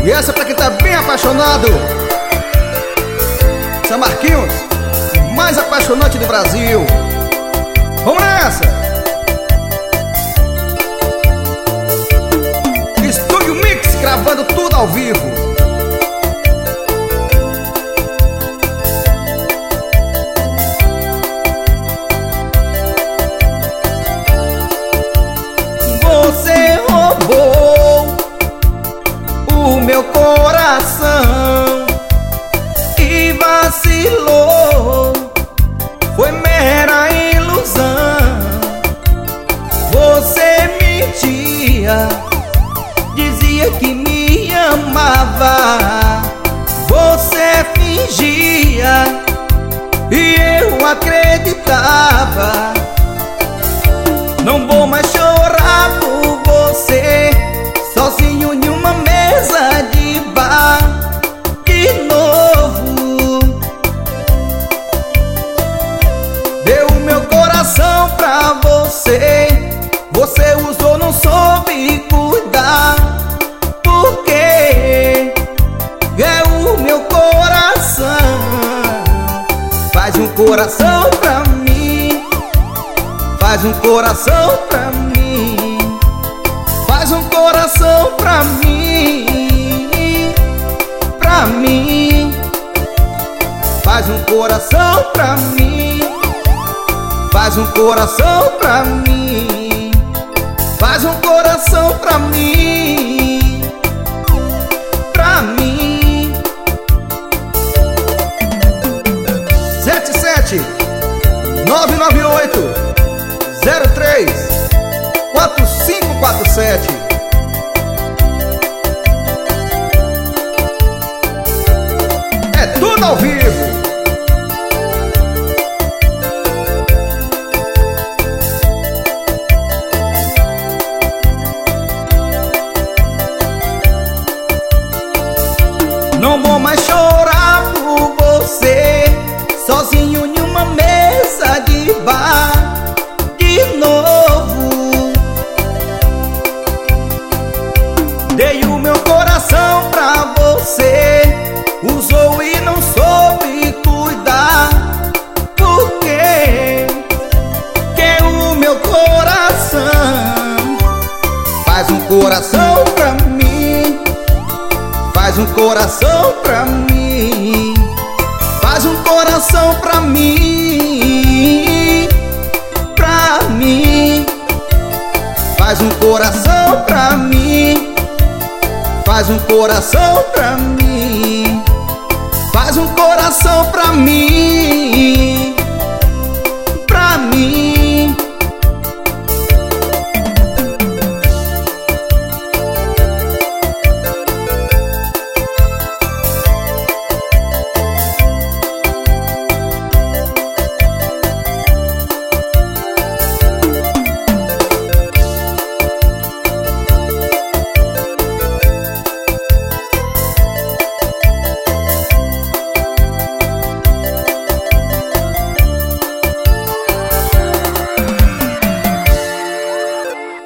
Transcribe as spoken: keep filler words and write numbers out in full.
E essa é pra quem tá bem apaixonado. São Marquinhos, o mais apaixonante do Brasil. Vamos nessa! Estúdio Mix, gravando tudo ao vivo. Você roubou o meu coração e vacilou, foi mera ilusão. Você mentia, dizia que me amava. Você fingia e eu acreditava. Não vou mais chorar por você, sozinho em uma mesa de bar de novo. Dei o meu coração pra você, você usou, não soube cuidar. Por quê? É o meu coração. Faz um coração pra mim, faz um coração pra mim, faz um coração pra mim, pra mim. Faz um coração pra mim, faz um coração pra mim, faz um coração pra mim, pra mim. Sete sete nove nove oito zero três quatro cinco quatro sete. É tudo ao vivo. Não vou mais chorar por você, sozinho em uma mesa de bar de novo. Dei o meu coração pra você, usou e não soube cuidar. Por quê? Que o meu coração faz um coração pra mim, faz um coração pra mim, faz um coração pra mim, pra mim. Faz um coração pra mim, faz um coração pra mim, faz um coração pra mim, pra mim.